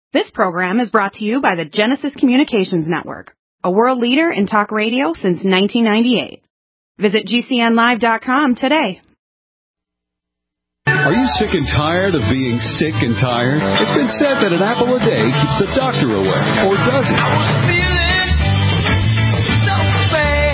This program is brought to you by the Genesis Communications Network, a world leader in talk radio since 1998. Visit GCNlive.com today. Are you sick and tired of being sick and tired? It's been said that an apple a day keeps the doctor away, or does it? I was feeling so bad.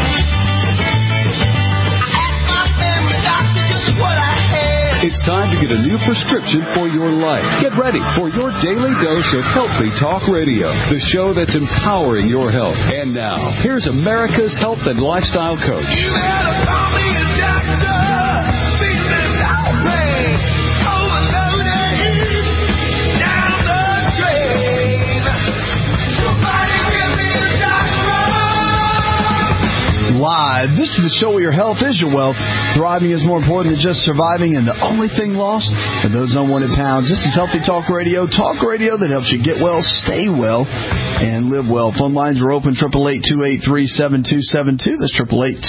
I asked my family doctor just what I had. It's time to get a new prescription for your life. Get ready for your daily dose of Healthy Talk Radio, the show that's empowering your health. And now, here's America's health and lifestyle coach. You better call me a doctor. Live. This is the show where your health is your wealth. Thriving is more important than just surviving, and the only thing lost are those unwanted pounds. This is Healthy Talk Radio that helps you get well, stay well, and live well. Phone lines are open, 888-283-7272. That's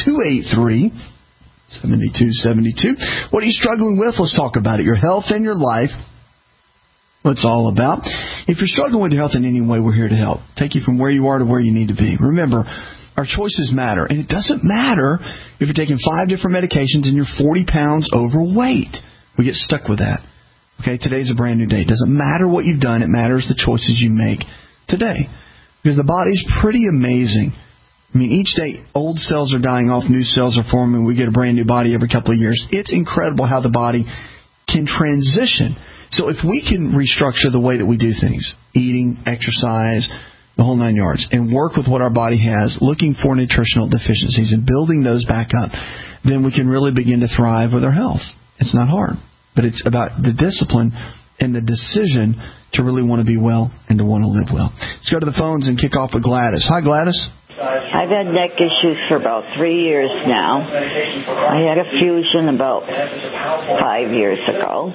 888-283-7272. What are you struggling with? Let's talk about it. Your health and your life. What it's all about. If you're struggling with your health in any way, we're here to help. Take you from where you are to where you need to be. Remember, our choices matter, and it doesn't matter if you're taking 5 different medications and you're 40 pounds overweight. We get stuck with that. Okay, today's a brand new day. It doesn't matter what you've done. It matters the choices you make today. Because the body's pretty amazing. I mean, each day, old cells are dying off, new cells are forming. We get a brand new body every couple of years. It's incredible how the body can transition. So if we can restructure the way that we do things, eating, exercise, the whole 9 yards, and work with what our body has, looking for nutritional deficiencies and building those back up, then we can really begin to thrive with our health. It's not hard, but it's about the discipline and the decision to really want to be well and to want to live well. Let's go to the phones and kick off with Gladys. Hi, Gladys. I've had neck issues for about 3 years now. I had a fusion about 5 years ago.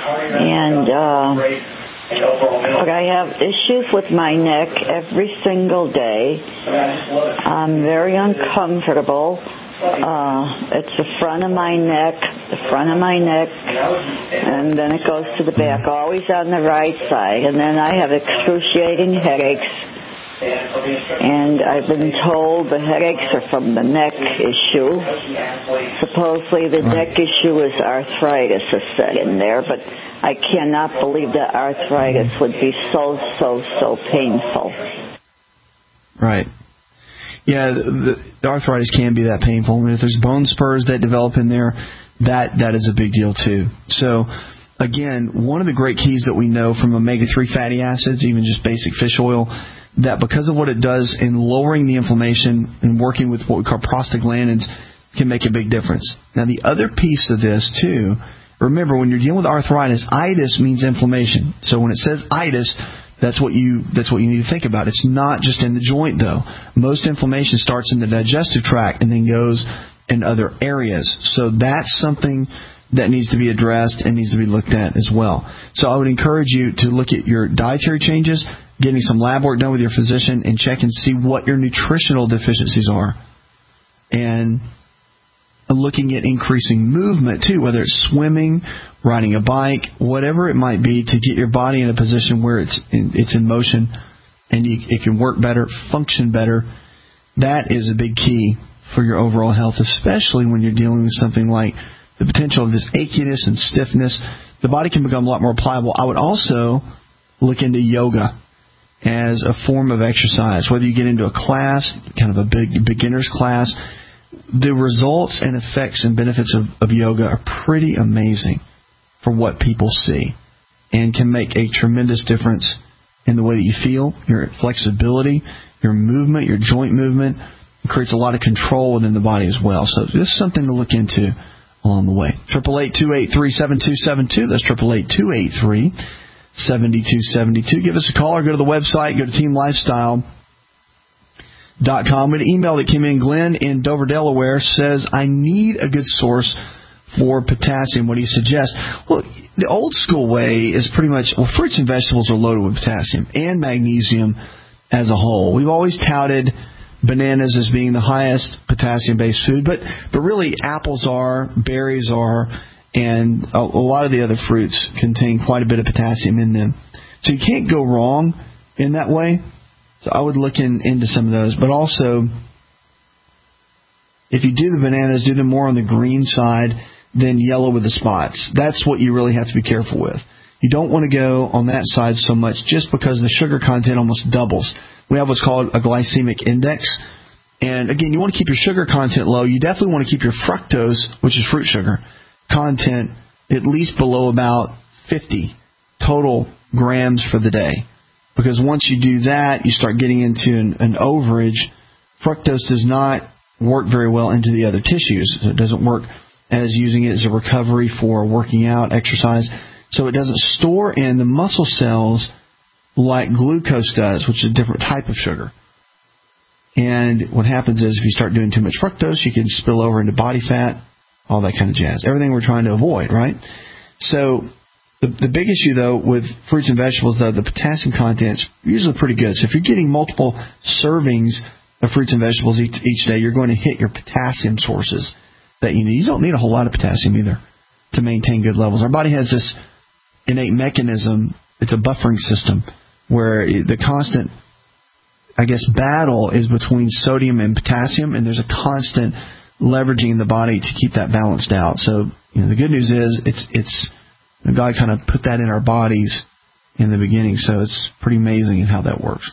But I have issues with my neck every single day. I'm very uncomfortable. It's the front of my neck, and then it goes to the back, always on the right side. And then I have excruciating headaches. And I've been told the headaches are from the neck issue. Supposedly the neck issue is arthritis is set in there, but I cannot believe that arthritis would be so painful. Right. Yeah, the arthritis can be that painful. I mean, if there's bone spurs that develop in there, that is a big deal too. So, again, one of the great keys that we know from omega-3 fatty acids, even just basic fish oil, that because of what it does in lowering the inflammation and working with what we call prostaglandins can make a big difference. Now, the other piece of this, too, remember, when you're dealing with arthritis, itis means inflammation. So when it says itis, that's what you need to think about. It's not just in the joint, though. Most inflammation starts in the digestive tract and then goes in other areas. So that's something that needs to be addressed and needs to be looked at as well. So I would encourage you to look at your dietary changes, getting some lab work done with your physician, and check and see what your nutritional deficiencies are. And looking at increasing movement, too, whether it's swimming, riding a bike, whatever it might be, to get your body in a position where it's in motion and it can work better, function better. That is a big key for your overall health, especially when you're dealing with something like the potential of this achiness and stiffness. The body can become a lot more pliable. I would also look into yoga as a form of exercise, whether you get into a class, kind of a big beginner's class. The results and effects and benefits of yoga are pretty amazing for what people see and can make a tremendous difference in the way that you feel, your flexibility, your movement, your joint movement. It creates a lot of control within the body as well. So this is something to look into along the way. 888-283-7272. That's 888-283-7272. Give us a call or go to the website. Go to teamlifestyle.com. An email that came in, Glenn in Dover, Delaware, says, I need a good source for potassium. What do you suggest? Well, the old school way is pretty much, fruits and vegetables are loaded with potassium and magnesium as a whole. We've always touted bananas as being the highest potassium-based food, but really apples are, berries are, and a lot of the other fruits contain quite a bit of potassium in them. So you can't go wrong in that way. So I would look into some of those. But also, if you do the bananas, do them more on the green side than yellow with the spots. That's what you really have to be careful with. You don't want to go on that side so much just because the sugar content almost doubles. We have what's called a glycemic index. And again, you want to keep your sugar content low. You definitely want to keep your fructose, which is fruit sugar, content at least below about 50 total grams for the day. Because once you do that, you start getting into an overage. Fructose does not work very well into the other tissues. So it doesn't work as using it as a recovery for working out, exercise. So it doesn't store in the muscle cells like glucose does, which is a different type of sugar. And what happens is if you start doing too much fructose, you can spill over into body fat, all that kind of jazz. Everything we're trying to avoid, right? So the big issue, though, with fruits and vegetables, though, the potassium content's usually pretty good. So if you're getting multiple servings of fruits and vegetables each day, you're going to hit your potassium sources that you need. You don't need a whole lot of potassium either to maintain good levels. Our body has this innate mechanism. It's a buffering system where the constant, battle is between sodium and potassium, and there's a constant leveraging the body to keep that balanced out. So the good news is it's God kind of put that in our bodies in the beginning, so it's pretty amazing in how that works.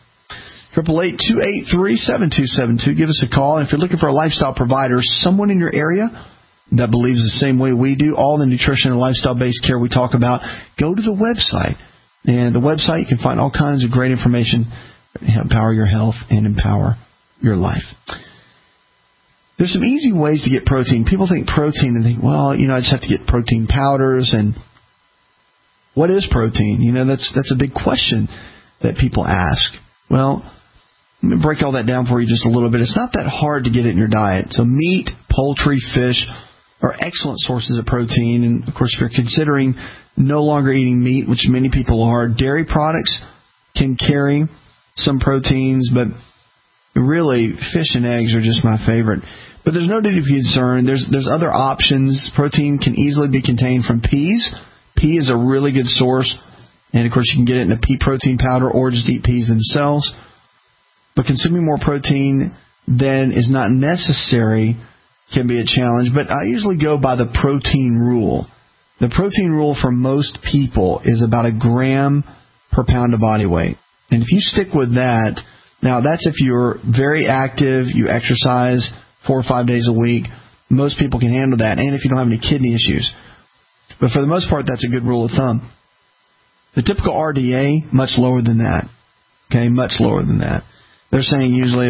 888-283-7272. Give us a call. And if you're looking for a lifestyle provider, someone in your area that believes the same way we do, all the nutrition and lifestyle-based care we talk about, go to the website. And the website, you can find all kinds of great information to empower your health and empower your life. There's some easy ways to get protein. People think protein and think, I just have to get protein powders. And what is protein? That's a big question that people ask. Well, let me break all that down for you just a little bit. It's not that hard to get it in your diet. So meat, poultry, fish are excellent sources of protein. And, of course, if you're considering no longer eating meat, which many people are, dairy products can carry some proteins, but really fish and eggs are just my favorite. But there's no need to be concerned. There's other options. Protein can easily be contained from peas. Pea is a really good source. And, of course, you can get it in a pea protein powder or just eat peas themselves. But consuming more protein than is not necessary can be a challenge. But I usually go by the protein rule. The protein rule for most people is about 1 gram per pound of body weight. And if you stick with that, now that's if you're very active, you exercise 4 or 5 days a week, most people can handle that. And if you don't have any kidney issues. But for the most part, that's a good rule of thumb. The typical RDA, much lower than that. Okay, much lower than that. They're saying usually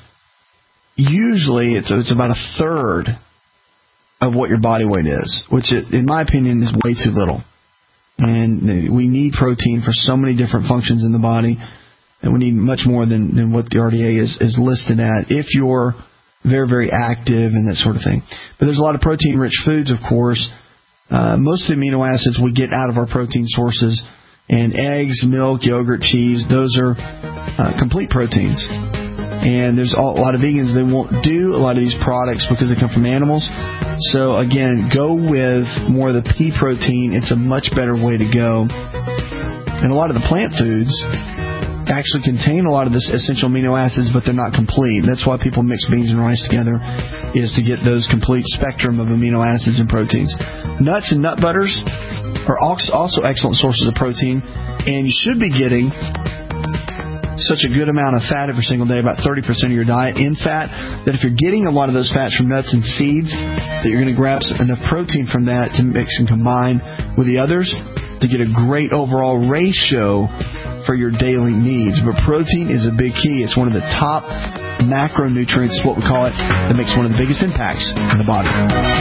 it's about 1/3 of what your body weight is, which in my opinion is way too little. And we need protein for so many different functions in the body, and we need much more than what the RDA is listed at if you're very, very active and that sort of thing. But there's a lot of protein-rich foods, of course. Most of the amino acids we get out of our protein sources. And eggs, milk, yogurt, cheese, those are complete proteins. And there's a lot of vegans, they won't do a lot of these products because they come from animals. So, again, go with more of the pea protein. It's a much better way to go. And a lot of the plant foods actually contain a lot of this essential amino acids, but they're not complete. That's why people mix beans and rice together, is to get those complete spectrum of amino acids and proteins. Nuts and nut butters are also excellent sources of protein, and you should be getting such a good amount of fat every single day, about 30% of your diet in fat, that if you're getting a lot of those fats from nuts and seeds, that you're going to grab enough protein from that to mix and combine with the others to get a great overall ratio for your daily needs. But protein is a big key. It's one of the top macronutrients, what we call it, that makes one of the biggest impacts in the body.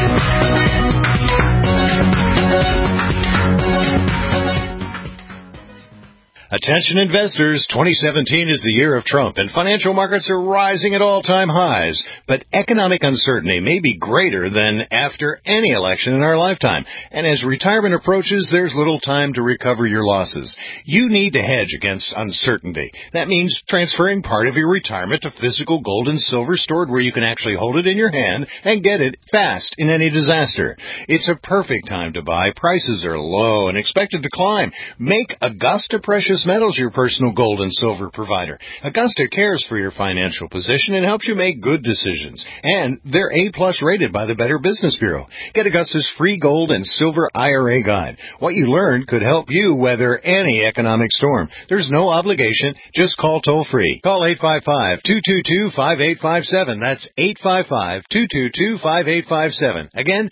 Attention investors, 2017 is the year of Trump, and financial markets are rising at all-time highs. But economic uncertainty may be greater than after any election in our lifetime. And as retirement approaches, there's little time to recover your losses. You need to hedge against uncertainty. That means transferring part of your retirement to physical gold and silver stored where you can actually hold it in your hand and get it fast in any disaster. It's a perfect time to buy. Prices are low and expected to climb. Make Augusta Precious Precious Metals, your personal gold and silver provider. Augusta cares for your financial position and helps you make good decisions. And they're A-plus rated by the Better Business Bureau. Get Augusta's free gold and silver IRA guide. What you learned could help you weather any economic storm. There's no obligation. Just call toll-free. Call 855-222-5857. That's 855-222-5857. Again,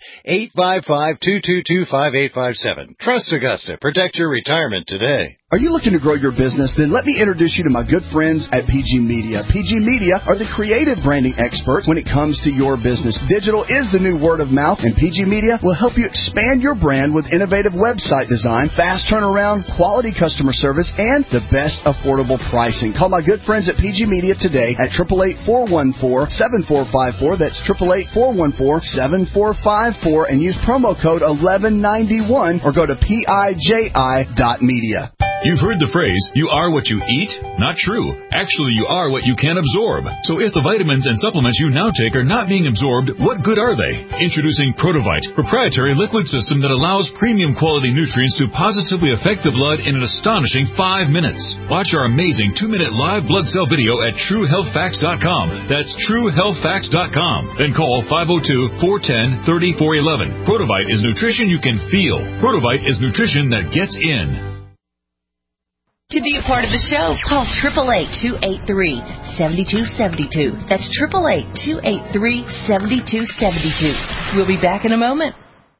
855-222-5857. Trust Augusta. Protect your retirement today. Are you looking to grow your business? Then let me introduce you to my good friends at PG Media. PG Media are the creative branding experts when it comes to your business. Digital is the new word of mouth, and PG Media will help you expand your brand with innovative website design, fast turnaround, quality customer service, and the best affordable pricing. Call my good friends at PG Media today at 888-414-7454. That's 888-414-7454, and use promo code 1191 or go to PIJI.media. You've heard the phrase, you are what you eat? Not true. Actually, you are what you can absorb. So if the vitamins and supplements you now take are not being absorbed, what good are they? Introducing Protovite, proprietary liquid system that allows premium quality nutrients to positively affect the blood in an astonishing 5 minutes. Watch our amazing 2-minute live blood cell video at TrueHealthFacts.com. That's TrueHealthFacts.com. Then call 502-410-3411. Protovite is nutrition you can feel. Protovite is nutrition that gets in. To be a part of the show, call 888-283-7272. That's 888-283-7272. We'll be back in a moment.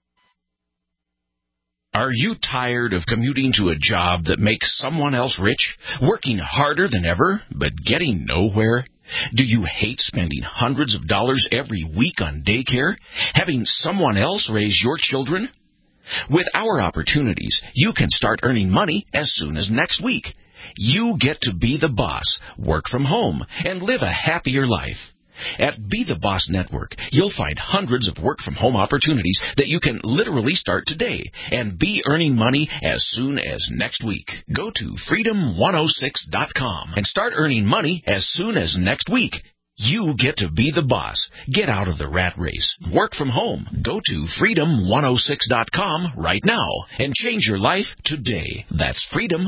Are you tired of commuting to a job that makes someone else rich, working harder than ever, but getting nowhere? Do you hate spending hundreds of dollars every week on daycare, having someone else raise your children? With our opportunities, you can start earning money as soon as next week. You get to be the boss, work from home, and live a happier life. At Be the Boss Network, you'll find hundreds of work-from-home opportunities that you can literally start today and be earning money as soon as next week. Go to freedom106.com and start earning money as soon as next week. You get to be the boss. Get out of the rat race. Work from home. Go to freedom106.com right now and change your life today. That's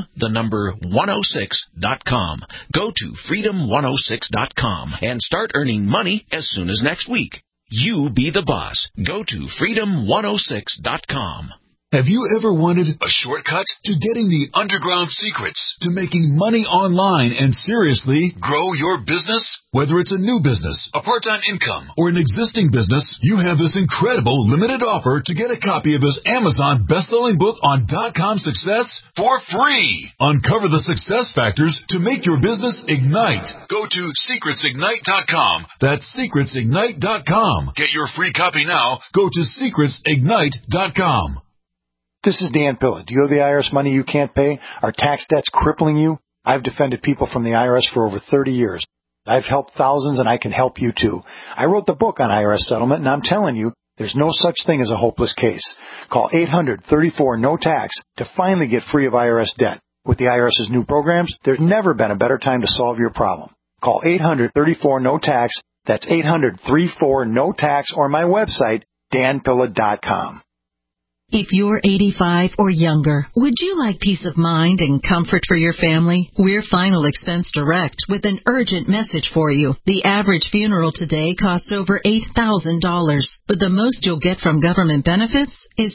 freedom106.com. Go to freedom106.com and start earning money as soon as next week. You be the boss. Go to freedom106.com. Have you ever wanted a shortcut to getting the underground secrets to making money online and seriously grow your business? Whether it's a new business, a part-time income, or an existing business, you have this incredible limited offer to get a copy of this Amazon best-selling book on .com success for free. Uncover the success factors to make your business ignite. Go to secretsignite.com. That's secretsignite.com. Get your free copy now. Go to secretsignite.com. This is Dan Pilla. Do you owe the IRS money you can't pay? Are tax debts crippling you? I've defended people from the IRS for over 30 years. I've helped thousands, and I can help you too. I wrote the book on IRS settlement, and I'm telling you, there's no such thing as a hopeless case. Call 800-34-NO-TAX to finally get free of IRS debt. With the IRS's new programs, there's never been a better time to solve your problem. Call 800-34-NO-TAX. That's 800-34-NO-TAX, or my website, danpilla.com. If you're 85 or younger, would you like peace of mind and comfort for your family? We're Final Expense Direct with an urgent message for you. The average funeral today costs over $8,000, but the most you'll get from government benefits is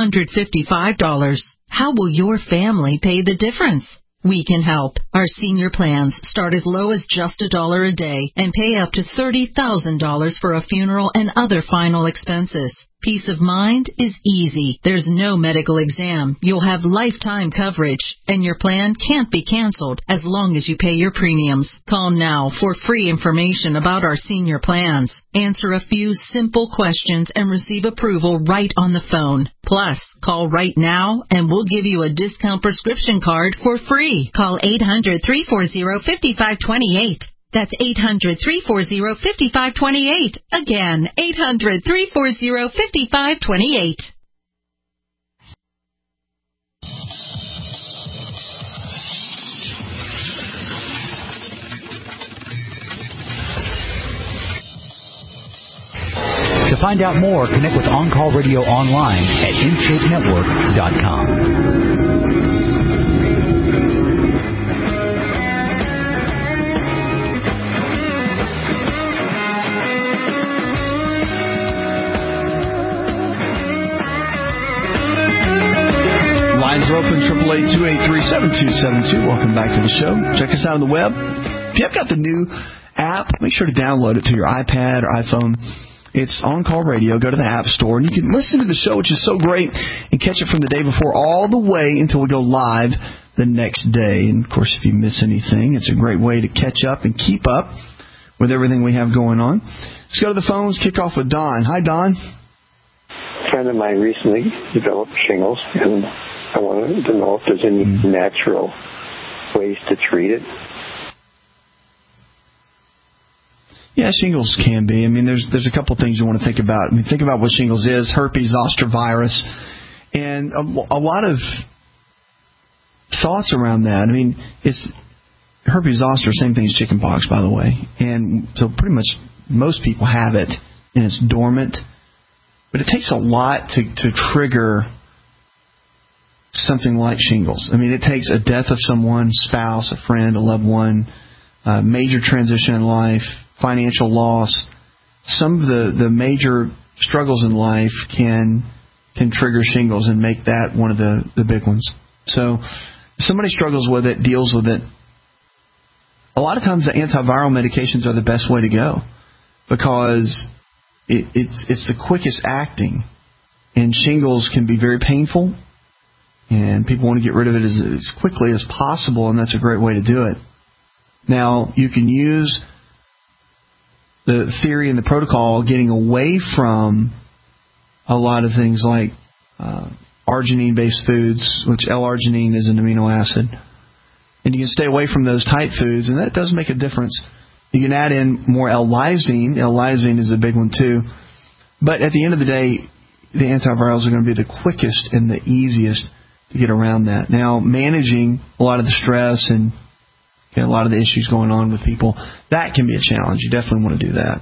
$255. How will your family pay the difference? We can help. Our senior plans start as low as just $1 a day and pay up to $30,000 for a funeral and other final expenses. Peace of mind is easy. There's no medical exam. You'll have lifetime coverage, and your plan can't be canceled as long as you pay your premiums. Call now for free information about our senior plans. Answer a few simple questions and receive approval right on the phone. Plus, call right now and we'll give you a discount prescription card for free. Call 800-340-5528. That's 800-340-5528. Again, 800-340-5528. To find out more, connect with On Call Radio online at InShapeNetwork.com. are open, 888-283-7272. Welcome back to the show. Check us out on the web. If you have got the new app, make sure to download it to your iPad or iPhone. It's On Call Radio. Go to the App Store, and you can listen to the show, which is so great, and catch it from the day before all the way until we go live the next day. And, of course, if you miss anything, it's a great way to catch up and keep up with everything we have going on. Let's go to the phones, kick off with Don. Hi, Don. A friend of mine recently developed shingles, and I wanted to know if there's any natural ways to treat it. Yeah, shingles can be. I mean, there's a couple things you want to think about. I mean, think about what shingles is: herpes zoster virus, and a lot of thoughts around that. I mean, it's herpes zoster, same thing as chickenpox, by the way, and so pretty much most people have it, and it's dormant. But it takes a lot to trigger something like shingles. I mean, it takes a death of someone, spouse, a friend, a loved one, a major transition in life, financial loss. Some of the major struggles in life can trigger shingles and make that one of the big ones. So if somebody struggles with it, deals with it, a lot of times the antiviral medications are the best way to go because it's the quickest acting. And shingles can be very painful, and people want to get rid of it as quickly as possible, and that's a great way to do it. Now, you can use the theory and the protocol getting away from a lot of things like arginine-based foods, which L-arginine is an amino acid. And you can stay away from those type foods, and that does make a difference. You can add in more L-lysine. L-lysine is a big one, too. But at the end of the day, the antivirals are going to be the quickest and the easiest to get around that. Now, managing a lot of the stress and a lot of the issues going on with people, that can be a challenge. You definitely want to do that.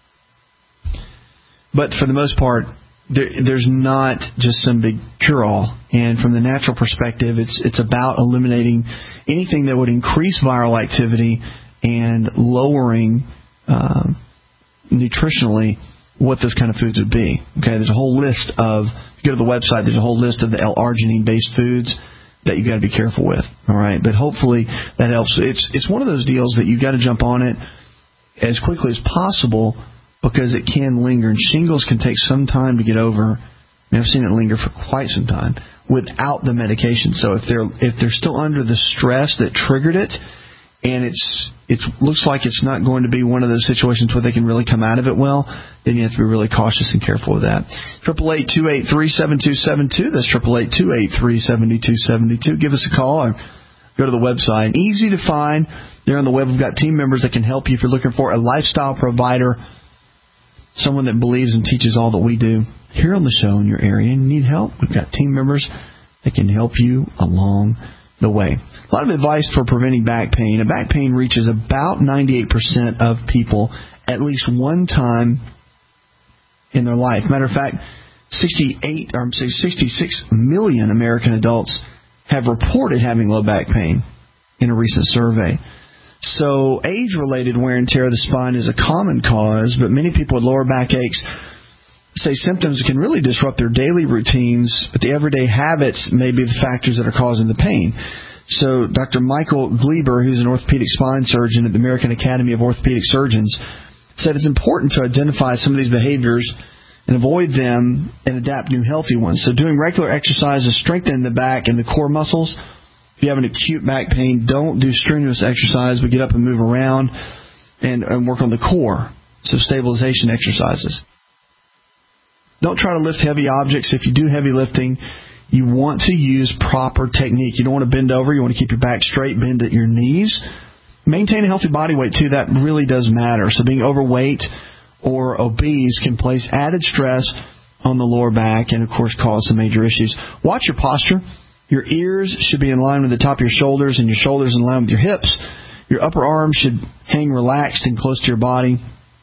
But for the most part, there's not just some big cure-all. And from the natural perspective, it's about eliminating anything that would increase viral activity and lowering nutritionally what those kind of foods would be. Okay, there's a whole list of, if you go to the website, there's a whole list of the L-arginine-based foods that you got to be careful with. All right, but hopefully that helps. It's one of those deals that you got to jump on it as quickly as possible because it can linger, and shingles can take some time to get over. I mean, I've seen it linger for quite some time without the medication. So if they're still under the stress that triggered it, and it looks like it's not going to be one of those situations where they can really come out of it well, then you have to be really cautious and careful with that. 888-283-7272. That's 888-283-7272. Give us a call or go to the website. Easy to find. There on the web, we've got team members that can help you if you're looking for a lifestyle provider, someone that believes and teaches all that we do here on the show in your area and you need help. We've got team members that can help you along the way. A lot of advice for preventing back pain. And back pain reaches about 98% of people at least one time in their life. Matter of fact, 66 million American adults have reported having low back pain in a recent survey. So age-related wear and tear of the spine is a common cause, but many people with lower back aches say symptoms can really disrupt their daily routines, but the everyday habits may be the factors that are causing the pain. So Dr. Michael Gleiber, who's an orthopedic spine surgeon at the American Academy of Orthopedic Surgeons, said it's important to identify some of these behaviors and avoid them and adapt new healthy ones. So doing regular exercises strengthen the back and the core muscles. If you have an acute back pain, don't do strenuous exercise, but get up and move around and work on the core. So stabilization exercises. Don't try to lift heavy objects. If you do heavy lifting, you want to use proper technique. You don't want to bend over. You want to keep your back straight, bend at your knees. Maintain a healthy body weight, too. That really does matter. So being overweight or obese can place added stress on the lower back and, of course, cause some major issues. Watch your posture. Your ears should be in line with the top of your shoulders and your shoulders in line with your hips. Your upper arms should hang relaxed and close to your body.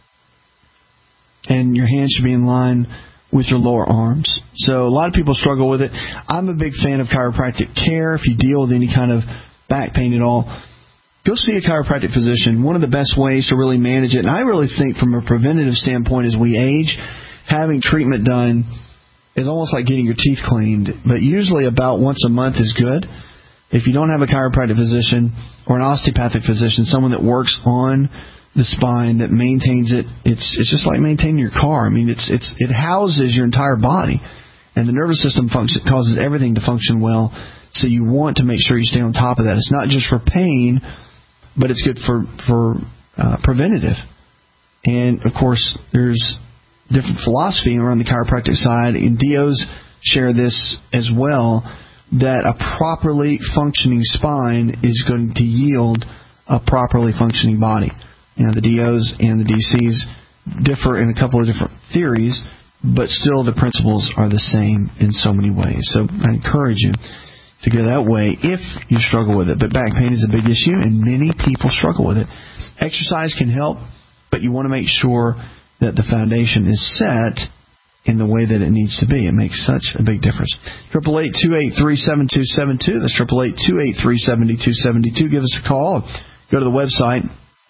And your hands should be in line with your lower arms. So a lot of people struggle with it. I'm a big fan of chiropractic care. If you deal with any kind of back pain at all, go see a chiropractic physician. One of the best ways to really manage it, and I really think from a preventative standpoint as we age, having treatment done is almost like getting your teeth cleaned, but usually about once a month is good. If you don't have a chiropractic physician or an osteopathic physician, someone that works on the spine, that maintains it, it's just like maintaining your car. I mean, it houses your entire body, and the nervous system causes everything to function well. So you want to make sure you stay on top of that. It's not just for pain, but it's good for preventative. And of course, there's different philosophy around the chiropractic side, and DOs share this as well, that a properly functioning spine is going to yield a properly functioning body. You know, the DOs and the DCs differ in a couple of different theories, but still the principles are the same in so many ways. So I encourage you to go that way if you struggle with it. But back pain is a big issue, and many people struggle with it. Exercise can help, but you want to make sure that the foundation is set in the way that it needs to be. It makes such a big difference. 888-283-7272. That's 888-283-7272. Give us a call. Go to the website.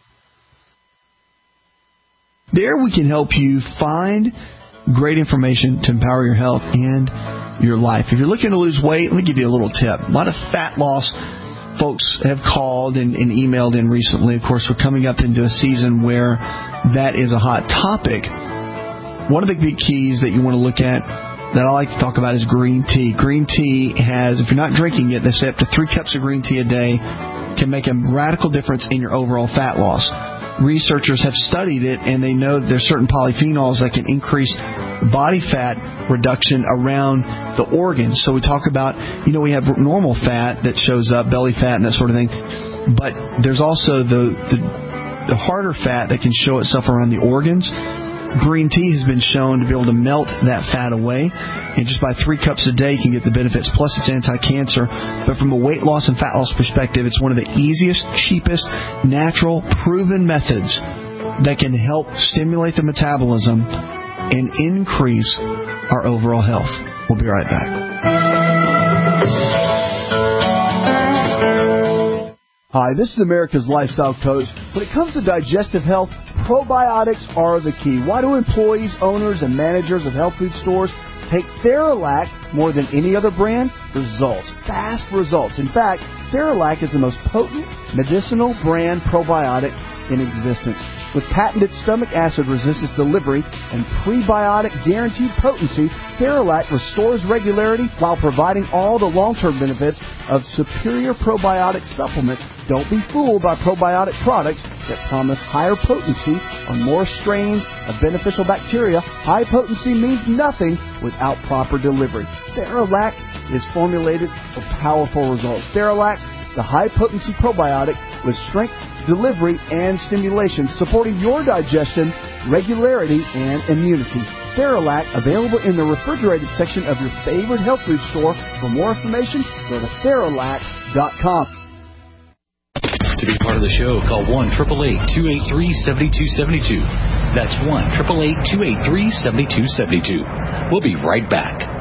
There we can help you find great information to empower your health and your life. If you're looking to lose weight, let me give you a little tip. A lot of fat loss folks have called and emailed in recently. Of course, we're coming up into a season where that is a hot topic. One of the big keys that you want to look at that I like to talk about is green tea. Green tea has, if you're not drinking it, they say up to 3 cups of green tea a day can make a radical difference in your overall fat loss. Researchers have studied it, and they know that there's certain polyphenols that can increase body fat reduction around the organs. So we talk about, we have normal fat that shows up, belly fat and that sort of thing, but there's also the harder fat that can show itself around the organs. Green tea has been shown to be able to melt that fat away, and just by 3 cups a day you can get the benefits. Plus it's anti-cancer. But from a weight loss and fat loss perspective, it's one of the easiest, cheapest, natural, proven methods that can help stimulate the metabolism and increase our overall health. We'll be right back. Hi, this is America's Lifestyle Coach. When it comes to digestive health, probiotics are the key. Why do employees, owners, and managers of health food stores take Theralac more than any other brand? Results. Fast results. In fact, Theralac is the most potent medicinal brand probiotic in existence. With patented stomach acid resistance delivery and prebiotic guaranteed potency, Theralac restores regularity while providing all the long-term benefits of superior probiotic supplements. Don't be fooled by probiotic products that promise higher potency on more strains of beneficial bacteria. High potency means nothing without proper delivery. Theralac is formulated for powerful results. Theralac, the high-potency probiotic with strength, delivery, and stimulation, supporting your digestion, regularity, and immunity. Theralac, available in the refrigerated section of your favorite health food store. For more information, go to Theralac.com. To be part of the show, call 1-888-283-7272. That's 1-888-283-7272. We'll be right back.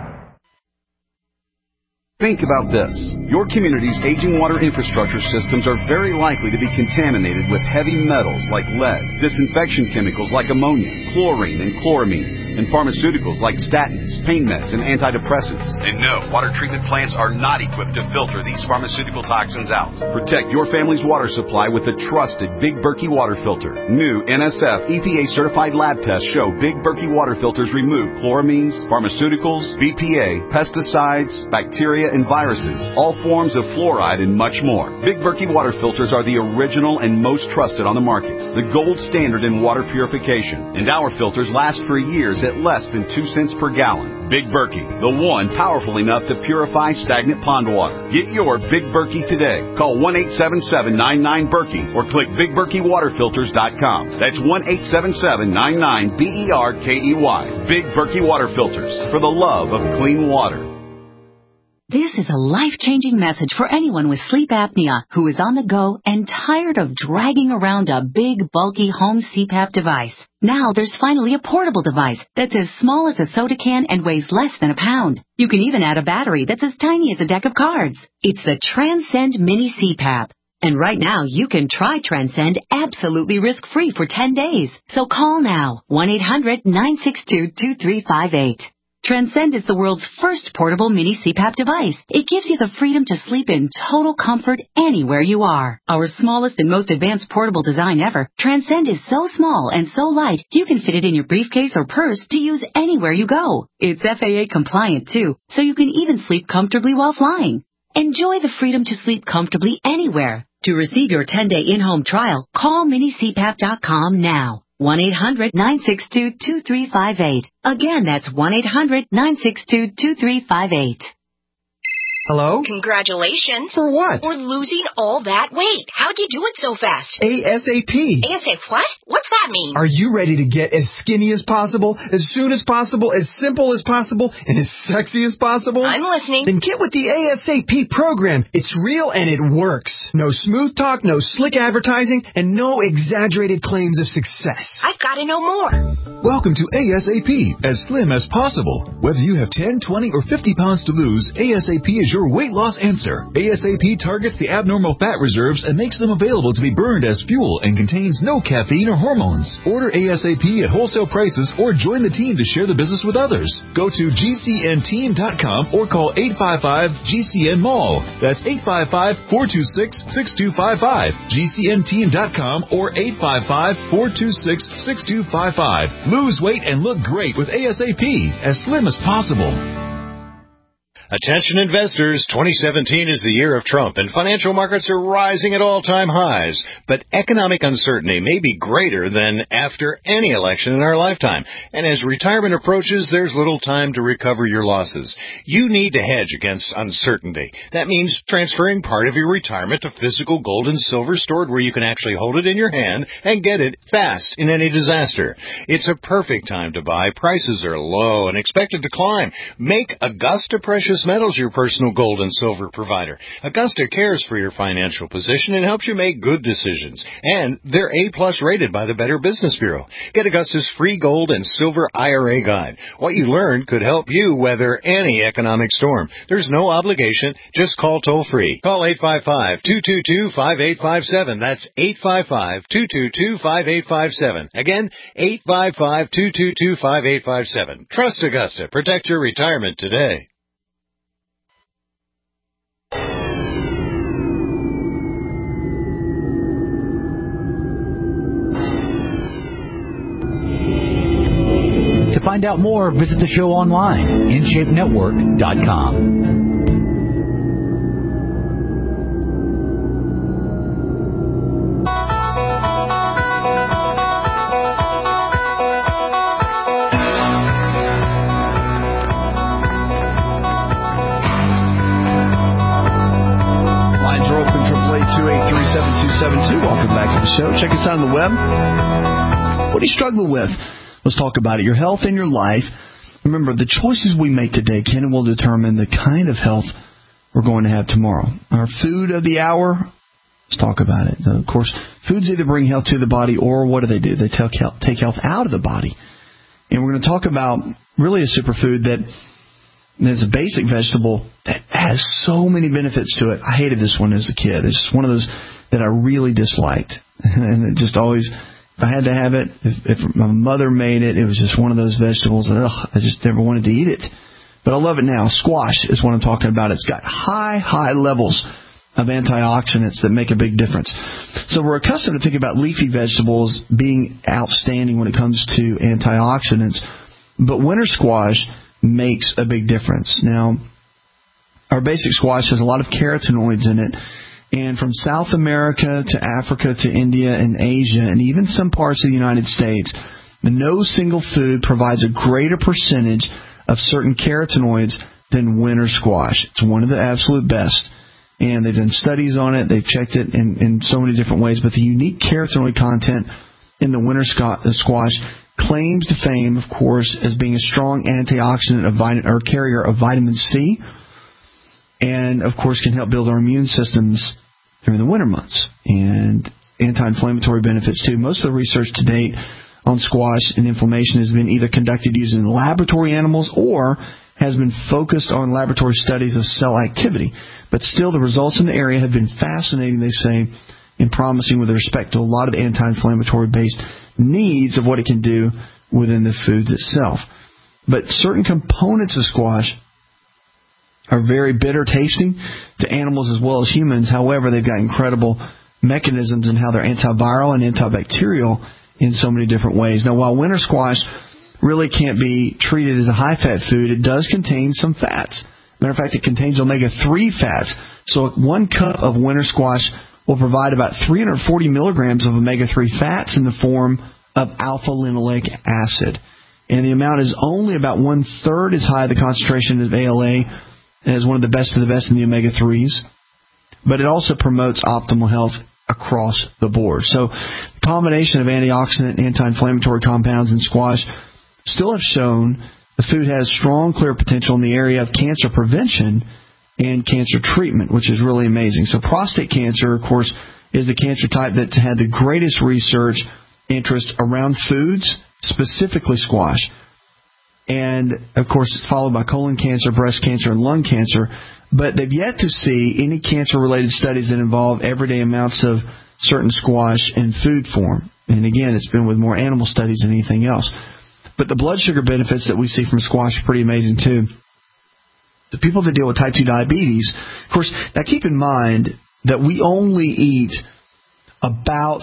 Think about this. Your community's aging water infrastructure systems are very likely to be contaminated with heavy metals like lead, disinfection chemicals like ammonia, chlorine and chloramines, and pharmaceuticals like statins, pain meds, and antidepressants. And no, water treatment plants are not equipped to filter these pharmaceutical toxins out. Protect your family's water supply with the trusted Big Berkey water filter. New NSF EPA-certified lab tests show Big Berkey water filters remove chloramines, pharmaceuticals, BPA, pesticides, bacteria, and viruses, all forms of fluoride, and much more. Big Berkey water filters are the original and most trusted on the market, the gold standard in water purification, and our filters last for years at less than 2 cents per gallon. Big Berkey, the one powerful enough to purify stagnant pond water. Get your Big Berkey today. Call 1-877-99-BERKEY or click BigBerkeyWaterFilters.com. That's 1-877-99-BERKEY. Big Berkey water filters, for the love of clean water. This is a life-changing message for anyone with sleep apnea who is on the go and tired of dragging around a big, bulky home CPAP device. Now there's finally a portable device that's as small as a soda can and weighs less than a pound. You can even add a battery that's as tiny as a deck of cards. It's the Transcend Mini CPAP. And right now, you can try Transcend absolutely risk-free for 10 days. So call now, 1-800-962-2358. Transcend is the world's first portable mini CPAP device. It gives you the freedom to sleep in total comfort anywhere you are. Our smallest and most advanced portable design ever, Transcend is so small and so light, you can fit it in your briefcase or purse to use anywhere you go. It's FAA compliant too, so you can even sleep comfortably while flying. Enjoy the freedom to sleep comfortably anywhere. To receive your 10-day in-home trial, call minicpap.com now. 1-800-962-2358. Again, that's 1-800-962-2358. Hello? Congratulations. For what? For losing all that weight. How'd you do it so fast? ASAP. ASAP what? What's that mean? Are you ready to get as skinny as possible, as soon as possible, as simple as possible, and as sexy as possible? I'm listening. Then get with the ASAP program. It's real and it works. No smooth talk, no slick advertising, and no exaggerated claims of success. I've got to know more. Welcome to ASAP, as slim as possible. Whether you have 10, 20, or 50 pounds to lose, ASAP is your weight loss answer. ASAP targets the abnormal fat reserves and makes them available to be burned as fuel and contains no caffeine or hormones. Order ASAP at wholesale prices or join the team to share the business with others. Go to GCNteam.com or call 855-GCN-MALL. That's 855-426-6255. GCNteam.com or 855-426-6255. Lose weight and look great with ASAP, as slim as possible. Attention investors, 2017 is the year of Trump, and financial markets are rising at all-time highs. But economic uncertainty may be greater than after any election in our lifetime. And as retirement approaches, there's little time to recover your losses. You need to hedge against uncertainty. That means transferring part of your retirement to physical gold and silver stored where you can actually hold it in your hand and get it fast in any disaster. It's a perfect time to buy. Prices are low and expected to climb. Make Augusta Precious Metals your personal gold and silver provider. Augusta cares for your financial position and helps you make good decisions. And they're A+ rated by the Better Business Bureau. Get Augusta's free gold and silver IRA guide. What you learn could help you weather any economic storm. There's no obligation. Just call toll-free. Call 855-222-5857. That's 855-222-5857. Again, 855-222-5857. Trust Augusta. Protect your retirement today. To find out more, visit the show online, InShapeNetwork.com. Lines are open, 888-283-7272. Welcome back to the show. Check us out on the web. What are you struggling with? Let's talk about it. Your health and your life. Remember, the choices we make today can and will determine the kind of health we're going to have tomorrow. Our food of the hour, let's talk about it. Of course, foods either bring health to the body or what do? They take health out of the body. And we're going to talk about really a superfood that is a basic vegetable that has so many benefits to it. I hated this one as a kid. It's just one of those that I really disliked. And it just always... If I had to have it, if my mother made it, it was just one of those vegetables. I just never wanted to eat it. But I love it now. Squash is what I'm talking about. It's got high levels of antioxidants that make a big difference. So we're accustomed to think about leafy vegetables being outstanding when it comes to antioxidants. But winter squash makes a big difference. Now, our basic squash has a lot of carotenoids in it. And from South America to Africa to India and Asia and even some parts of the United States, no single food provides a greater percentage of certain carotenoids than winter squash. It's one of the absolute best. And they've done studies on it. They've checked it in so many different ways. But the unique carotenoid content in the winter squash claims to fame, of course, as being a strong antioxidant or carrier of vitamin C. And, of course, can help build our immune systems during the winter months. And anti-inflammatory benefits, too. Most of the research to date on squash and inflammation has been either conducted using laboratory animals or has been focused on laboratory studies of cell activity. But still, the results in the area have been fascinating, they say, and promising with respect to a lot of the anti-inflammatory-based needs of what it can do within the foods itself. But certain components of squash are very bitter tasting to animals as well as humans. However, they've got incredible mechanisms in how they're antiviral and antibacterial in so many different ways. Now, while winter squash really can't be treated as a high-fat food, it does contain some fats. Matter of fact, it contains omega-3 fats. So 1 cup of winter squash will provide about 340 milligrams of omega-3 fats in the form of alpha-linoleic acid. And the amount is only about 1/3 as high the concentration of ALA as one of the best in the omega-3s. But it also promotes optimal health across the board. So the combination of antioxidant and anti-inflammatory compounds in squash still have shown the food has strong, clear potential in the area of cancer prevention and cancer treatment, which is really amazing. So prostate cancer, of course, is the cancer type that's had the greatest research interest around foods, specifically squash. And, of course, it's followed by colon cancer, breast cancer, and lung cancer. But they've yet to see any cancer-related studies that involve everyday amounts of certain squash in food form. And, again, it's been with more animal studies than anything else. But the blood sugar benefits that we see from squash are pretty amazing, too. The people that deal with type 2 diabetes, of course, now keep in mind that we only eat about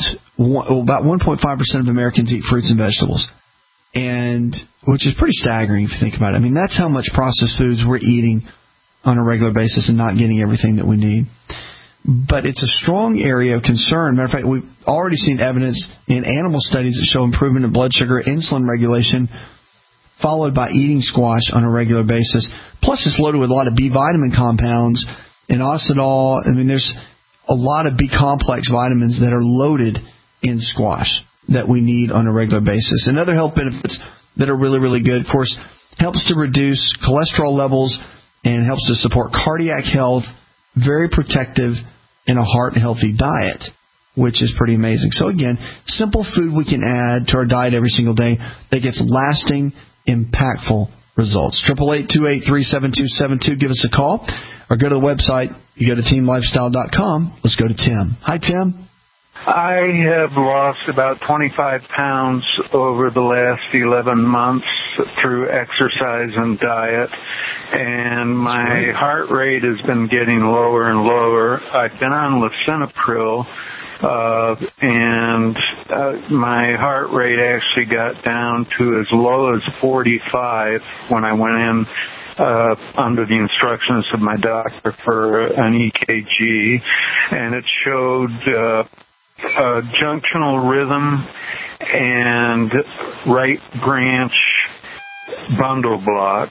1.5% of Americans eat fruits and vegetables, and which is pretty staggering if you think about it. I mean, that's how much processed foods we're eating on a regular basis and not getting everything that we need. But it's a strong area of concern. Matter of fact, we've already seen evidence in animal studies that show improvement in blood sugar, insulin regulation, followed by eating squash on a regular basis. Plus, it's loaded with a lot of B vitamin compounds and inositol. I mean, there's a lot of B complex vitamins that are loaded in squash that we need on a regular basis. And other health benefits that are really, really good, of course, helps to reduce cholesterol levels and helps to support cardiac health, very protective in a heart-healthy diet, which is pretty amazing. So, again, simple food we can add to our diet every single day that gets lasting, impactful results. 888-283-7272. Give us a call or go to the website. You go to teamlifestyle.com. Let's go to Tim. Hi, Tim. I have lost about 25 pounds over the last 11 months through exercise and diet, and my heart rate has been getting lower and lower. I've been on lisinopril, and my heart rate actually got down to as low as 45 when I went in under the instructions of my doctor for an EKG, and it showed junctional rhythm and right branch bundle block.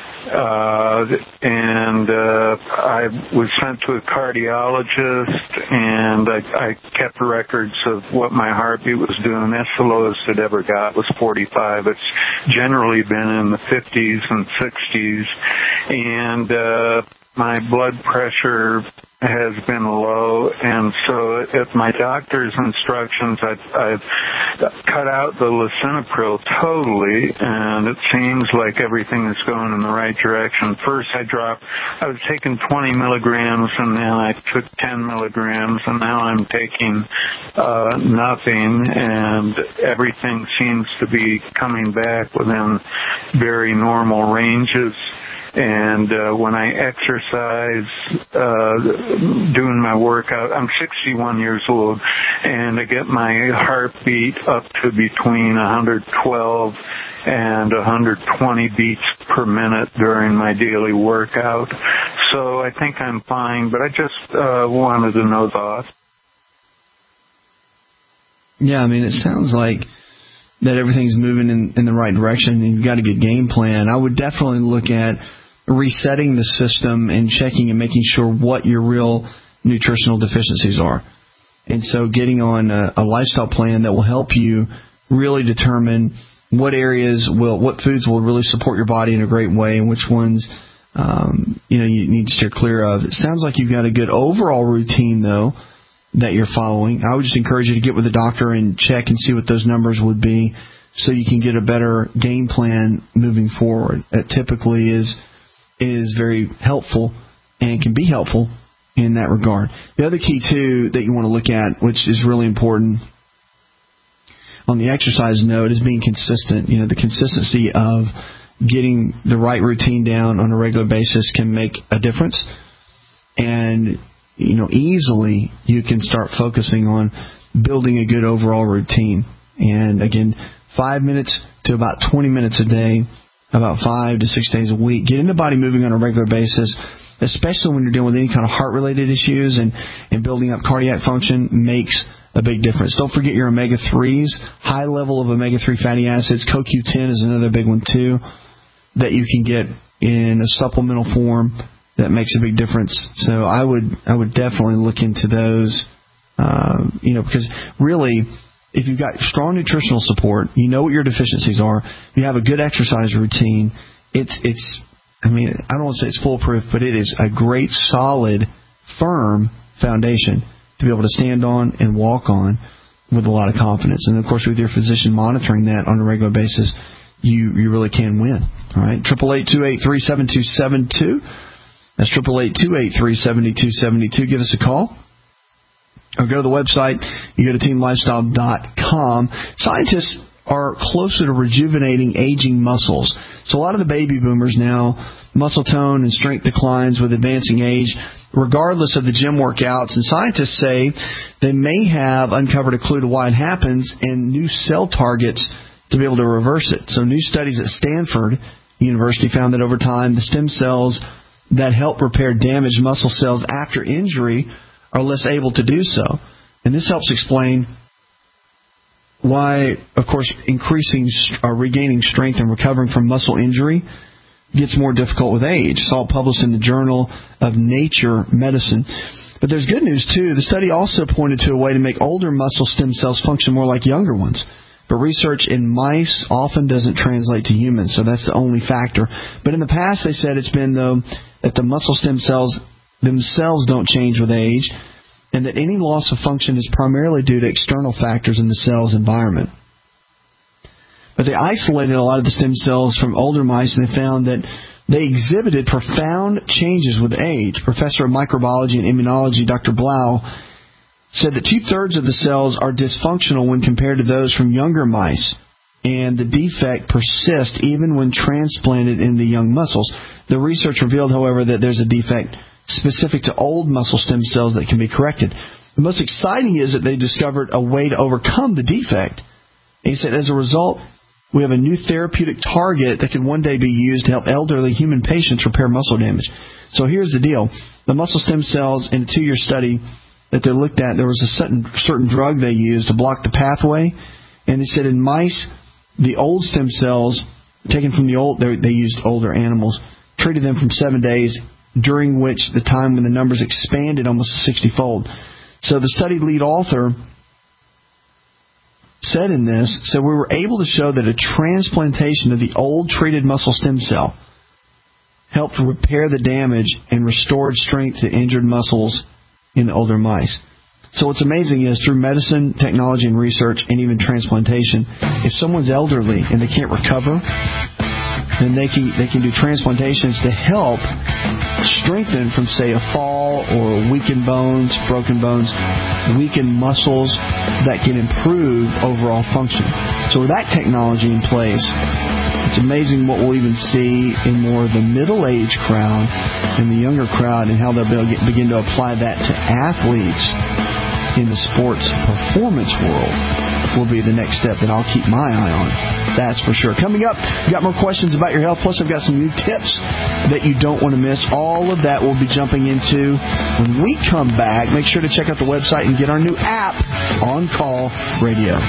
And I was sent to a cardiologist, and I kept records of what my heartbeat was doing. That's the lowest it ever got was 45. It's generally been in the 50s and 60s, and my blood pressure has been low, and so at my doctor's instructions, I've cut out the lisinopril totally, and it seems like everything is going in the right direction. First, I was taking 20 milligrams, and then I took 10 milligrams, and now I'm taking nothing, and everything seems to be coming back within very normal ranges. And when I exercise, doing my workout, I'm 61 years old, and I get my heartbeat up to between 112 and 120 beats per minute during my daily workout. So I think I'm fine, but I just wanted to know thoughts. Yeah, I mean, it sounds like that everything's moving in the right direction, and you've got a good game plan. I would definitely look at resetting the system and checking and making sure what your real nutritional deficiencies are. And so getting on a lifestyle plan that will help you really determine what foods will really support your body in a great way and which ones you need to steer clear of. It sounds like you've got a good overall routine, though, that you're following. I would just encourage you to get with the doctor and check and see what those numbers would be so you can get a better game plan moving forward. That typically is very helpful and can be helpful in that regard. The other key, too, that you want to look at, which is really important on the exercise note, is being consistent. The consistency of getting the right routine down on a regular basis can make a difference. And, easily you can start focusing on building a good overall routine. And again, 5 minutes to about 20 minutes a day, about 5 to 6 days a week. Getting the body moving on a regular basis, especially when you're dealing with any kind of heart-related issues and building up cardiac function, makes a big difference. Don't forget your omega-3s, high level of omega-3 fatty acids. CoQ10 is another big one, too, that you can get in a supplemental form that makes a big difference. So I would definitely look into those, because really, if you've got strong nutritional support, you know what your deficiencies are, you have a good exercise routine, I don't want to say it's foolproof, but it is a great, solid, firm foundation to be able to stand on and walk on with a lot of confidence. And, of course, with your physician monitoring that on a regular basis, you really can win. All right, 888-283-7272. That's 888-283-7272. Give us a call. Or go to the website. You go to teamlifestyle.com. Scientists are closer to rejuvenating aging muscles. So a lot of the baby boomers now, muscle tone and strength declines with advancing age, regardless of the gym workouts. And scientists say they may have uncovered a clue to why it happens and new cell targets to be able to reverse it. So new studies at Stanford University found that over time, the stem cells that help repair damaged muscle cells after injury are less able to do so. And this helps explain why, of course, increasing or regaining strength and recovering from muscle injury gets more difficult with age. It's all published in the Journal of Nature Medicine. But there's good news, too. The study also pointed to a way to make older muscle stem cells function more like younger ones. But research in mice often doesn't translate to humans, so that's the only factor. But in the past, they said it's been, though, that the muscle stem cells themselves don't change with age, and that any loss of function is primarily due to external factors in the cell's environment. But they isolated a lot of the stem cells from older mice, and they found that they exhibited profound changes with age. Professor of microbiology and immunology, Dr. Blau, said that 2/3 of the cells are dysfunctional when compared to those from younger mice, and the defect persists even when transplanted in the young muscles. The research revealed, however, that there's a defect specific to old muscle stem cells that can be corrected. The most exciting is that they discovered a way to overcome the defect. And he said, as a result, we have a new therapeutic target that can one day be used to help elderly human patients repair muscle damage. So here's the deal. The muscle stem cells in a 2-year study that they looked at, there was a certain drug they used to block the pathway. And they said in mice, the old stem cells taken from the old, they used older animals, treated them from 7 days, during which the time when the numbers expanded almost 60-fold. So the study lead author said in this, so we were able to show that a transplantation of the old treated muscle stem cell helped repair the damage and restored strength to injured muscles in the older mice. So what's amazing is through medicine, technology, and research, and even transplantation, if someone's elderly and they can't recover, then they can do transplantations to help strengthen from, say, a fall or weakened bones, broken bones, weakened muscles that can improve overall function. So with that technology in place, it's amazing what we'll even see in more of the middle-aged crowd and the younger crowd and how they'll begin to apply that to athletes in the sports performance world will be the next step that I'll keep my eye on. That's for sure. Coming up, we've got more questions about your health. Plus, I've got some new tips that you don't want to miss. All of that we'll be jumping into when we come back. Make sure to check out the website and get our new app, On Call Radio.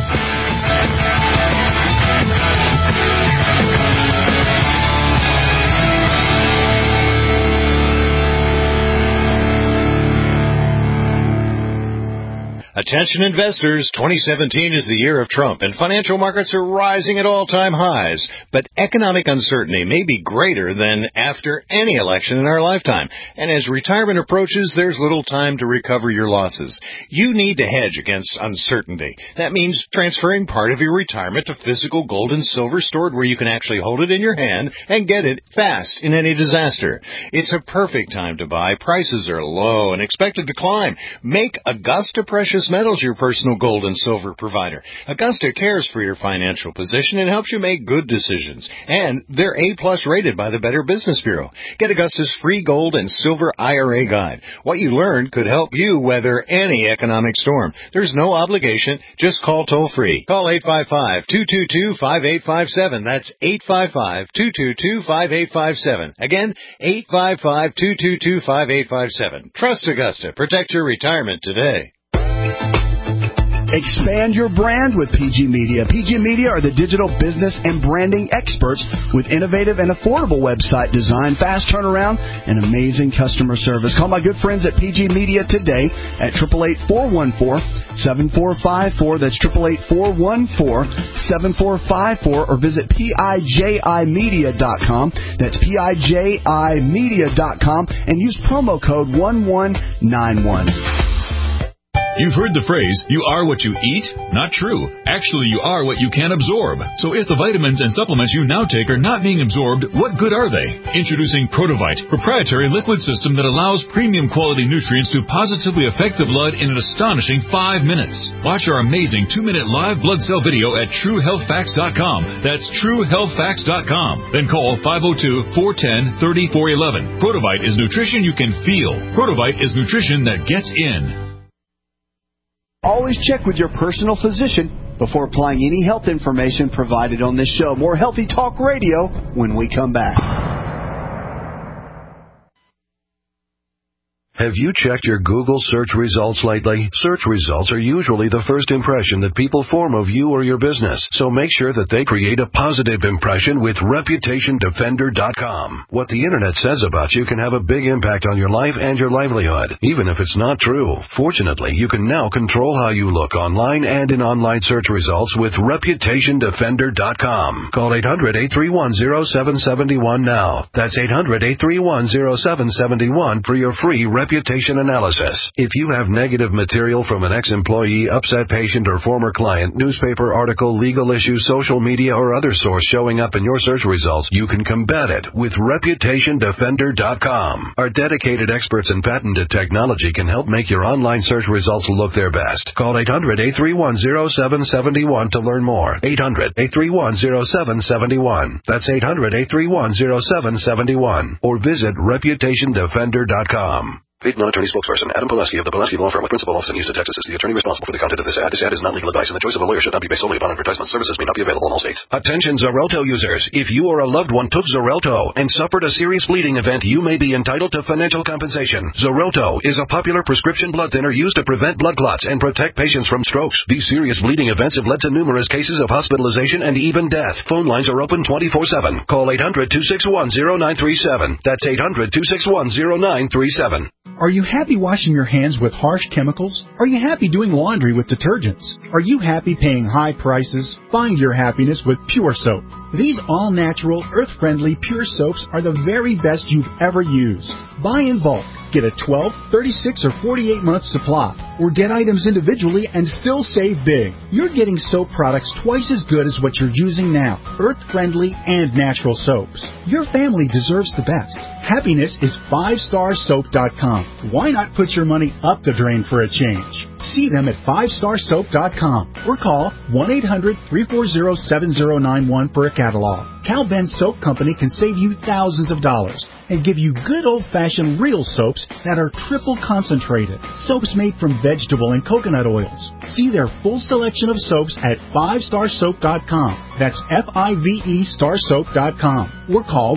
Attention investors, 2017 is the year of Trump, and financial markets are rising at all-time highs. But economic uncertainty may be greater than after any election in our lifetime. And as retirement approaches, there's little time to recover your losses. You need to hedge against uncertainty. That means transferring part of your retirement to physical gold and silver stored where you can actually hold it in your hand and get it fast in any disaster. It's a perfect time to buy. Prices are low and expected to climb. Make Augusta Precious Precious Metals, your personal gold and silver provider. Augusta cares for your financial position and helps you make good decisions. And they're A-plus rated by the Better Business Bureau. Get Augusta's free gold and silver IRA guide. What you learn could help you weather any economic storm. There's no obligation. Just call toll-free. Call 855-222-5857. That's 855-222-5857. Again, 855-222-5857. Trust Augusta. Protect your retirement today. Expand your brand with PG Media. PG Media are the digital business and branding experts with innovative and affordable website design, fast turnaround, and amazing customer service. Call my good friends at PG Media today at 888-414-7454. That's 888-414-7454, or visit PIJImedia.com. That's PIJImedia.com, and use promo code 1191. You've heard the phrase, you are what you eat? Not true. Actually, you are what you can absorb. So if the vitamins and supplements you now take are not being absorbed, what good are they? Introducing Protovite, proprietary liquid system that allows premium quality nutrients to positively affect the blood in an astonishing 5 minutes. Watch our amazing 2-minute live blood cell video at TrueHealthFacts.com. That's TrueHealthFacts.com. Then call 502-410-3411. Protovite is nutrition you can feel. Protovite is nutrition that gets in. Always check with your personal physician before applying any health information provided on this show. More Healthy Talk Radio when we come back. Have you checked your Google search results lately? Search results are usually the first impression that people form of you or your business, so make sure that they create a positive impression with ReputationDefender.com. What the Internet says about you can have a big impact on your life and your livelihood, even if it's not true. Fortunately, you can now control how you look online and in online search results with ReputationDefender.com. Call 800-831-0771 now. That's 800-831-0771 for your free reputation analysis. If you have negative material from an ex-employee, upset patient, or former client, newspaper article, legal issue, social media, or other source showing up in your search results, you can combat it with ReputationDefender.com. Our dedicated experts in patented technology can help make your online search results look their best. Call 800-831-0771 to learn more. 800-831-0771. That's 800-831-0771. Or visit ReputationDefender.com. Paid non-attorney spokesperson Adam Poleski of the Poleski Law Firm with principal office in Houston, Texas is the attorney responsible for the content of this ad. This ad is not legal advice, and the choice of a lawyer should not be based solely upon advertisement. Services may not be available in all states. Attention Xarelto users. If you or a loved one took Xarelto and suffered a serious bleeding event, you may be entitled to financial compensation. Xarelto is a popular prescription blood thinner used to prevent blood clots and protect patients from strokes. These serious bleeding events have led to numerous cases of hospitalization and even death. Phone lines are open 24/7. Call 800-261-0937. That's 800-261-0937. Are you happy washing your hands with harsh chemicals? Are you happy doing laundry with detergents? Are you happy paying high prices? Find your happiness with Pure Soap. These all-natural, earth-friendly Pure Soaps are the very best you've ever used. Buy in bulk. Get a 12, 36, or 48-month supply. Or get items individually and still save big. You're getting soap products twice as good as what you're using now. Earth-friendly and natural soaps. Your family deserves the best. Happiness is 5starsoap.com. Why not put your money up the drain for a change? See them at 5starsoap.com or call 1-800-340-7091 for a catalog. Cal Ben Soap Company can save you thousands of dollars and give you good old-fashioned real soaps that are triple concentrated. Soaps made from vegetable and coconut oils. See their full selection of soaps at 5starsoap.com. That's F-I-V-E starsoap.com. Or call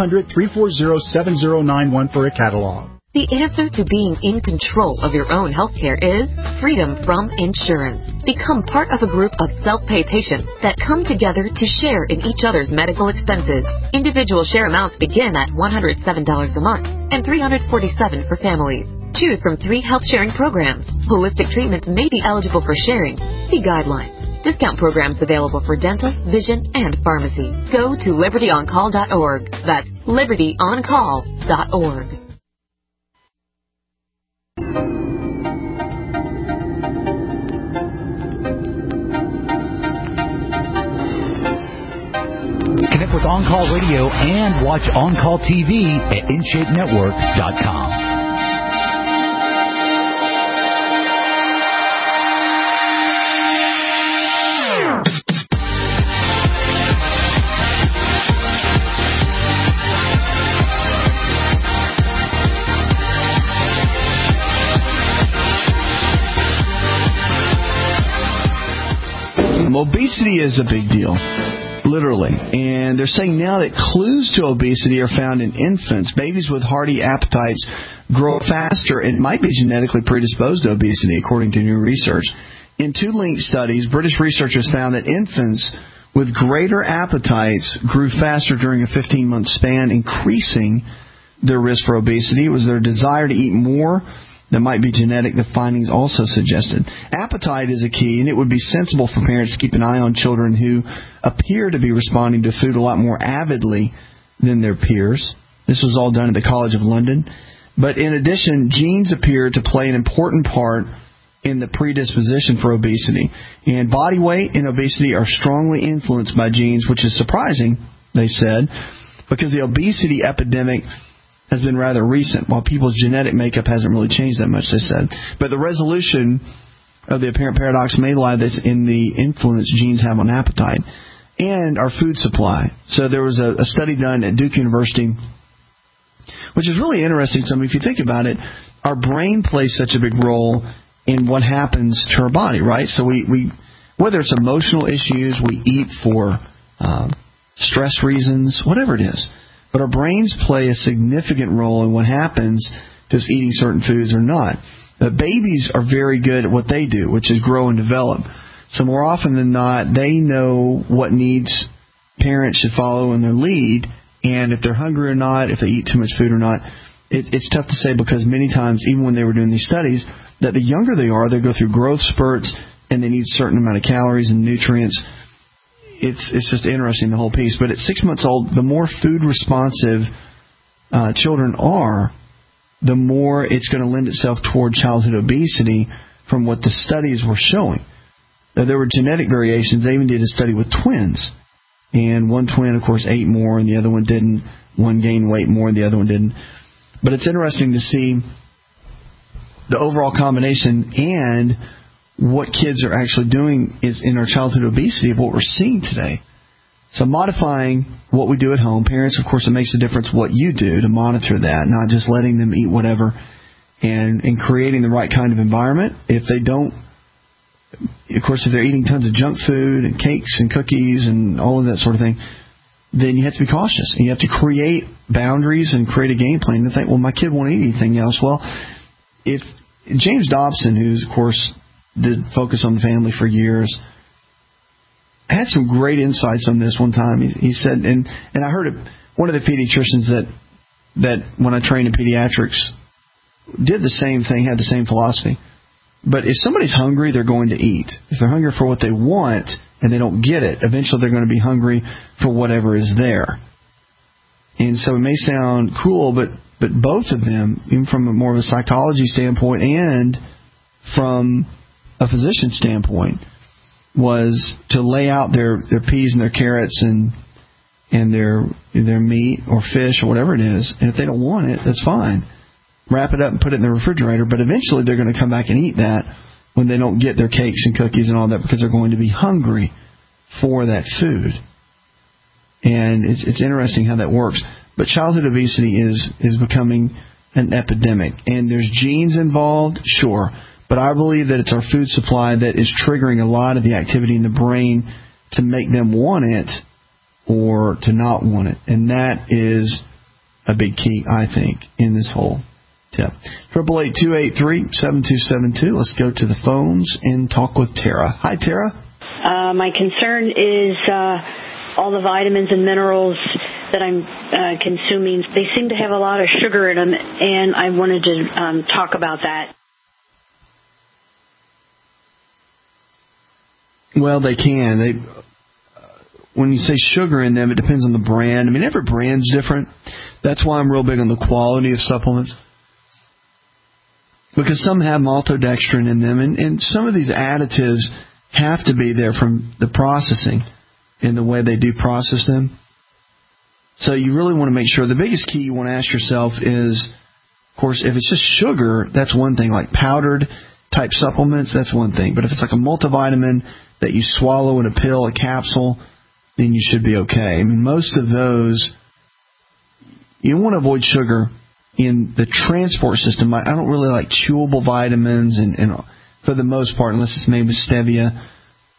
1-800-340-7091 for a catalog. The answer to being in control of your own healthcare is freedom from insurance. Become part of a group of self-pay patients that come together to share in each other's medical expenses. Individual share amounts begin at $107 a month and $347 for families. Choose from 3 health-sharing programs. Holistic treatments may be eligible for sharing. See guidelines. Discount programs available for dental, vision, and pharmacy. Go to libertyoncall.org. That's libertyoncall.org. Connect with On-Call Radio and watch On-Call TV at InShapeNetwork.com. Obesity is a big deal, literally. And they're saying now that clues to obesity are found in infants. Babies with hearty appetites grow faster and might be genetically predisposed to obesity, according to new research. In 2 linked studies, British researchers found that infants with greater appetites grew faster during a 15-month span, increasing their risk for obesity. It was their desire to eat more that might be genetic, the findings also suggested. Appetite is a key, and it would be sensible for parents to keep an eye on children who appear to be responding to food a lot more avidly than their peers. This was all done at the College of London. But in addition, genes appear to play an important part in the predisposition for obesity. And body weight and obesity are strongly influenced by genes, which is surprising, they said, because the obesity epidemic has been rather recent, while people's genetic makeup hasn't really changed that much, they said. But the resolution of the apparent paradox may lie in the influence genes have on appetite and our food supply. So there was a study done at Duke University, which is really interesting. So if you think about it, our brain plays such a big role in what happens to our body, right? So we whether it's emotional issues, we eat for stress reasons, whatever it is. But our brains play a significant role in what happens to us eating certain foods or not. Babies are very good at what they do, which is grow and develop. So more often than not, they know what needs parents should follow in their lead, and if they're hungry or not, if they eat too much food or not. It's tough to say because many times, even when they were doing these studies, that the younger they are, they go through growth spurts and they need a certain amount of calories and nutrients. It's just interesting, the whole piece. But at 6 months old, the more food responsive children are, the more it's going to lend itself toward childhood obesity from what the studies were showing. There were genetic variations. They even did a study with twins. And one twin, of course, ate more and the other one didn't. One gained weight more and the other one didn't. But it's interesting to see the overall combination and what kids are actually doing is in our childhood obesity of what we're seeing today. So modifying what we do at home. Parents, of course, it makes a difference what you do to monitor that, not just letting them eat whatever, and creating the right kind of environment. If they don't, of course, if they're eating tons of junk food and cakes and cookies and all of that sort of thing, then you have to be cautious. And you have to create boundaries and create a game plan to think, well, my kid won't eat anything else. Well, if James Dobson, who's, of course, did Focus on the Family for years, had some great insights on this one time. He said, and I heard one of the pediatricians that when I trained in pediatrics did the same thing, had the same philosophy. But if somebody's hungry, they're going to eat. If they're hungry for what they want and they don't get it, eventually they're going to be hungry for whatever is there. And so it may sound cool, but both of them, even from a more of a psychology standpoint and from a physician standpoint, was to lay out their peas and their carrots and their meat or fish or whatever it is. And if they don't want it, that's fine. Wrap it up and put it in the refrigerator. But eventually they're going to come back and eat that when they don't get their cakes and cookies and all that because they're going to be hungry for that food. And it's interesting how that works. But childhood obesity is becoming an epidemic. And there's genes involved, sure. But I believe that it's our food supply that is triggering a lot of the activity in the brain to make them want it or to not want it. And that is a big key, I think, in this whole tip. 888-283-7272. Let's go to the phones and talk with Tara. Hi, Tara. My concern is all the vitamins and minerals that I'm consuming. They seem to have a lot of sugar in them, and I wanted to talk about that. Well, they can. When you say sugar in them, it depends on the brand. I mean, every brand's different. That's why I'm real big on the quality of supplements. Because some have maltodextrin in them, and some of these additives have to be there from the processing and the way they do process them. So you really want to make sure. The biggest key you want to ask yourself is, of course, if it's just sugar, that's one thing. Like powdered type supplements, that's one thing. But if it's like a multivitamin that you swallow in a pill, a capsule, then you should be okay. I mean, most of those, you want to avoid sugar in the transport system. I don't really like chewable vitamins, and for the most part, unless it's made with stevia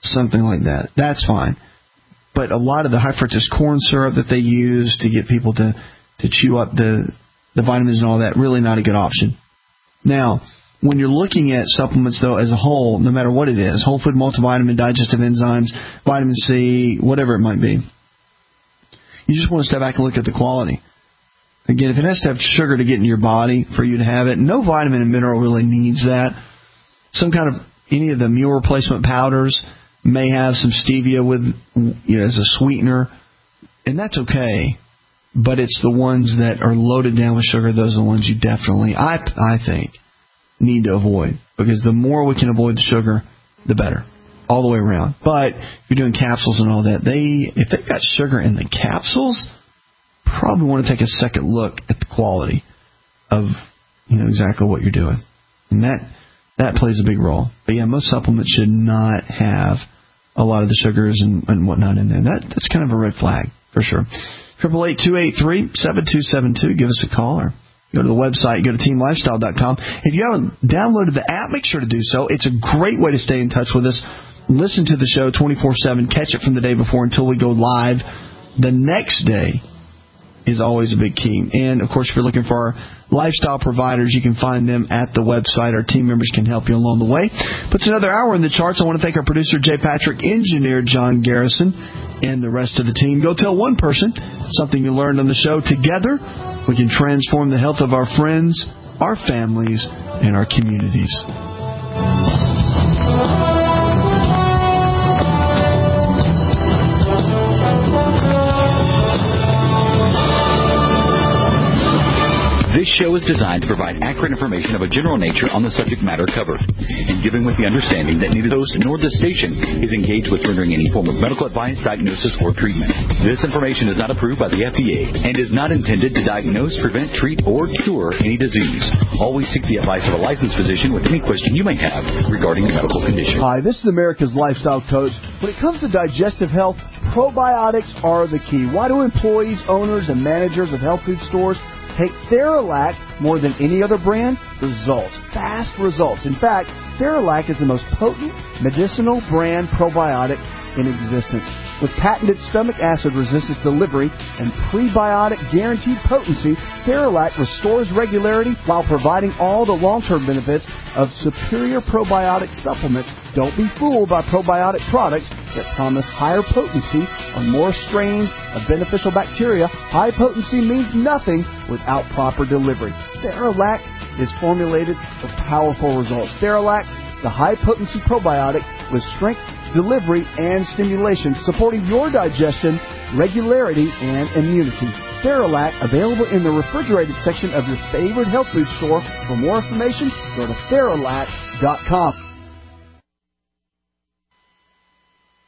something like that. That's fine. But a lot of the high fructose corn syrup that they use to get people to chew up the vitamins and all that, really not a good option. Now, when you're looking at supplements, though, as a whole, no matter what it is, whole food multivitamin, digestive enzymes, vitamin C, whatever it might be, you just want to step back and look at the quality. Again, if it has to have sugar to get in your body for you to have it, no vitamin and mineral really needs that. Some kind of, any of the meal replacement powders may have some stevia with, as a sweetener, and that's okay. But it's the ones that are loaded down with sugar, those are the ones you definitely, I think, need to avoid. Because the more we can avoid the sugar, the better. All the way around. But if you're doing capsules and all that, if they've got sugar in the capsules, probably want to take a second look at the quality of exactly what you're doing. And that plays a big role. But yeah, most supplements should not have a lot of the sugars and whatnot in there. That's kind of a red flag, for sure. 888-283-7272. Give us a call or go to the website. Go to teamlifestyle.com. If you haven't downloaded the app, make sure to do so. It's a great way to stay in touch with us. Listen to the show 24/7. Catch it from the day before until we go live. The next day is always a big key. And, of course, if you're looking for our lifestyle providers, you can find them at the website. Our team members can help you along the way. Puts another hour in the charts. I want to thank our producer, Jay Patrick, engineer John Garrison, and the rest of the team. Go tell one person something you learned on the show. Together, we can transform the health of our friends, our families, and our communities. This show is designed to provide accurate information of a general nature on the subject matter covered, and given with the understanding that neither the host nor the station is engaged with rendering any form of medical advice, diagnosis, or treatment. This information is not approved by the FDA and is not intended to diagnose, prevent, treat, or cure any disease. Always seek the advice of a licensed physician with any question you may have regarding a medical condition. Hi, this is America's Lifestyle Coach. When it comes to digestive health, probiotics are the key. Why do employees, owners, and managers of health food stores take Theralac more than any other brand? Results. Fast results. In fact, Theralac is the most potent medicinal brand probiotic in existence. With patented stomach acid resistance delivery and prebiotic guaranteed potency, Theralac restores regularity while providing all the long-term benefits of superior probiotic supplements. Don't be fooled by probiotic products that promise higher potency on more strains of beneficial bacteria. High potency means nothing without proper delivery. Theralac is formulated for powerful results. Theralac, the high-potency probiotic with strength, delivery, and stimulation, supporting your digestion, regularity, and immunity. Theralac, available in the refrigerated section of your favorite health food store. For more information, go to Theralac.com.